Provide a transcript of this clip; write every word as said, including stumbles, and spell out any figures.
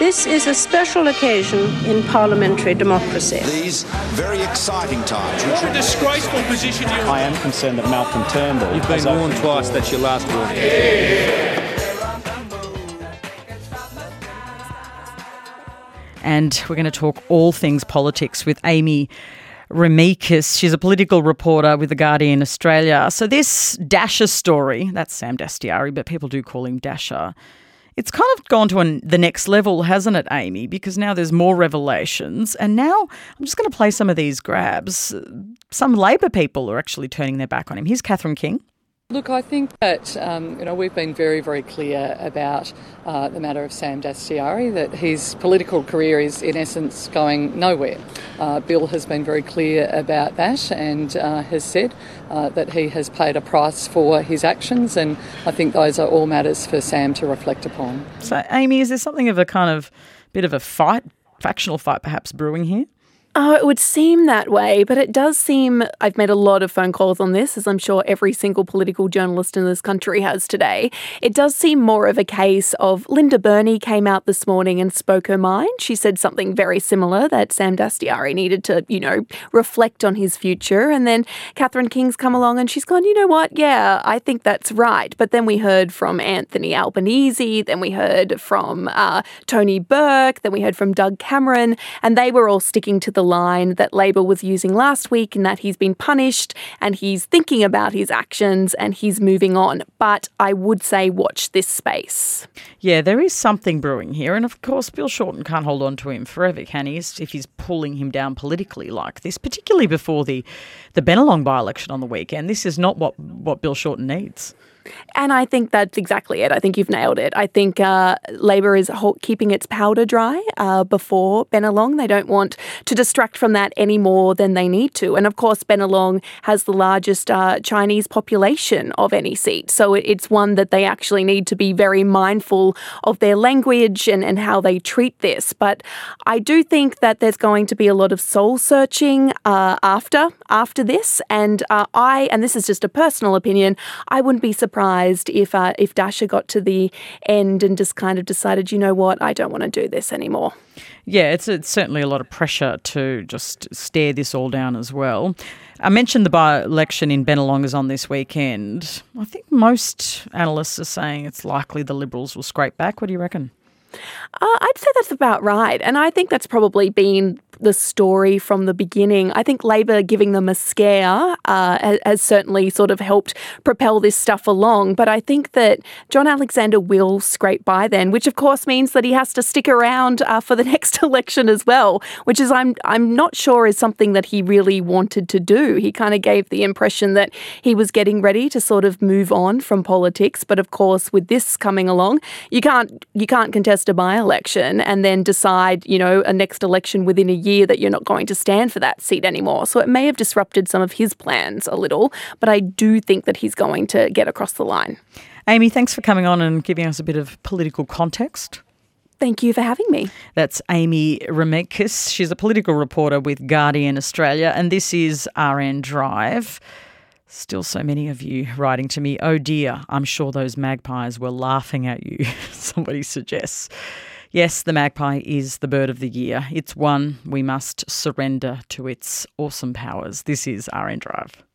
This is a special occasion in parliamentary democracy. These very exciting times. What a disgraceful position you're in. I am concerned that Malcolm Turnbull... You've been warned twice, that's your last warning. And we're going to talk all things politics with Amy Remeikis. She's a political reporter with The Guardian Australia. So this Dasher story, that's Sam Dastyari, but people do call him Dasher. It's kind of gone to an, the next level, hasn't it, Amy? Because now there's more revelations. And now I'm just going to play some of these grabs. Some Labor people are actually turning their back on him. Here's Catherine King. Look, I think that um, you know we've been very, very clear about uh, the matter of Sam Dastyari, that his political career is in essence going nowhere. Uh, Bill has been very clear about that and uh, has said uh, that he has paid a price for his actions, and I think those are all matters for Sam to reflect upon. So, Amy, is there something of a kind of bit of a fight, factional fight perhaps brewing here? Oh, it would seem that way, but it does seem, I've made a lot of phone calls on this, as I'm sure every single political journalist in this country has today. It does seem more of a case of Linda Burney came out this morning and spoke her mind. She said something very similar, that Sam Dastyari needed to, you know, reflect on his future. And then Catherine King's come along and she's gone, you know what, yeah, I think that's right. But then we heard from Anthony Albanese, then we heard from uh, Tony Burke, then we heard from Doug Cameron, and they were all sticking to the line that Labor was using last week, and that he's been punished and he's thinking about his actions and he's moving on. But I would say watch this space. Yeah, there is something brewing here. And of course, Bill Shorten can't hold on to him forever, can he? If he's pulling him down politically like this, particularly before the, the Bennelong by-election on the weekend. This is not what, what Bill Shorten needs. And I think that's exactly it. I think you've nailed it. I think uh, Labor is ho- keeping its powder dry uh, before Bennelong. They don't want to distract from that any more than they need to. And of course, Bennelong has the largest uh, Chinese population of any seat. So it's one that they actually need to be very mindful of their language and, and how they treat this. But I do think that there's going to be a lot of soul searching uh, after after this. And uh, I, and this is just a personal opinion, I wouldn't be surprised surprised if uh, if Dasher got to the end and just kind of decided, you know what, I don't want to do this anymore. Yeah, it's, it's certainly a lot of pressure to just stare this all down as well. I mentioned the by-election in Bennelong is on this weekend. I think most analysts are saying it's likely the Liberals will scrape back. What do you reckon? Uh, I'd say that's about right. And I think that's probably been the story from the beginning. I think Labor giving them a scare uh, has, has certainly sort of helped propel this stuff along. But I think that John Alexander will scrape by then, which of course means that he has to stick around uh, for the next election as well, which is I'm I'm not sure is something that he really wanted to do. He kind of gave the impression that he was getting ready to sort of move on from politics. But of course, with this coming along, you can't you can't contest a by-election and then decide, you know, a next election within a year that you're not going to stand for that seat anymore. So it may have disrupted some of his plans a little, but I do think that he's going to get across the line. Amy, thanks for coming on and giving us a bit of political context. Thank you for having me. That's Amy Remeikis. She's a political reporter with Guardian Australia, and this is R N Drive. Still so many of you writing to me, oh dear, I'm sure those magpies were laughing at you, somebody suggests. Yes, the magpie is the bird of the year. It's one we must surrender to its awesome powers. This is R N Drive.